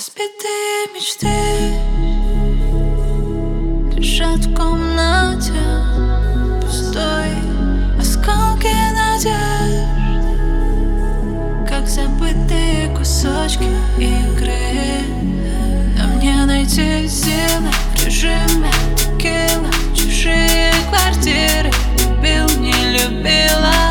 Разбитые мечты лежат в комнате пустой, осколки надежд, как забытые кусочки игры. А мне найти силы в режиме текила, чужие квартиры. Любил, не любила.